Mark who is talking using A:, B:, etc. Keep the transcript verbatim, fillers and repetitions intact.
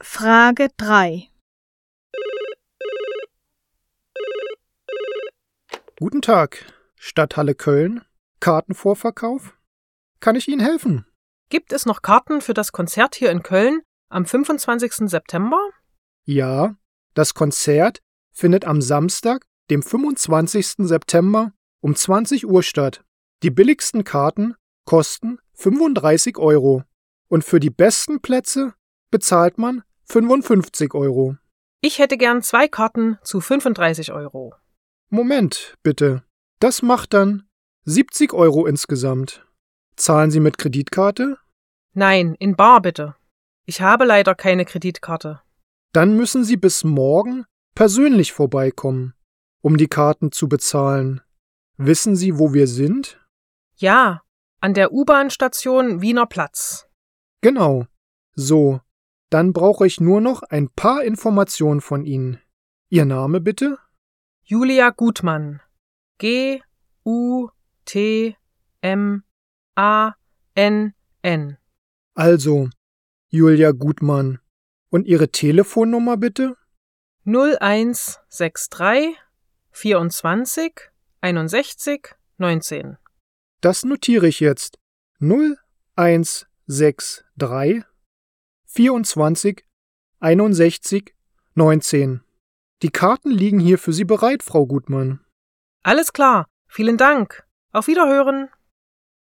A: Frage drei.
B: Guten Tag, Stadthalle Köln, Kartenvorverkauf. Kann ich Ihnen helfen?
C: Gibt es noch Karten für das Konzert hier in Köln am fünfundzwanzigsten September?
B: Ja, das Konzert findet am Samstag, dem fünfundzwanzigsten September um zwanzig Uhr statt. Die billigsten Karten kosten fünfunddreißig Euro und für die besten Plätze bezahlt man fünfundfünfzig Euro.
C: Ich hätte gern zwei Karten zu fünfunddreißig Euro.
B: Moment, bitte. Das macht dann siebzig Euro insgesamt. Zahlen Sie mit Kreditkarte?
C: Nein, in bar bitte. Ich habe leider keine Kreditkarte.
B: Dann müssen Sie bis morgen persönlich vorbeikommen, um die Karten zu bezahlen. Wissen Sie, wo wir sind?
C: Ja, an der U-Bahn-Station Wiener Platz.
B: Genau. So, dann brauche ich nur noch ein paar Informationen von Ihnen. Ihr Name bitte?
C: Julia Gutmann. G U T M A N N.
B: Also, Julia Gutmann. Und Ihre Telefonnummer bitte?
C: null eins sechs drei vierundzwanzig einundsechzig neunzehn.
B: Das notiere ich jetzt. null eins sechs drei vierundzwanzig einundsechzig neunzehn. Die Karten liegen hier für Sie bereit, Frau Gutmann.
C: Alles klar, vielen Dank. Auf Wiederhören.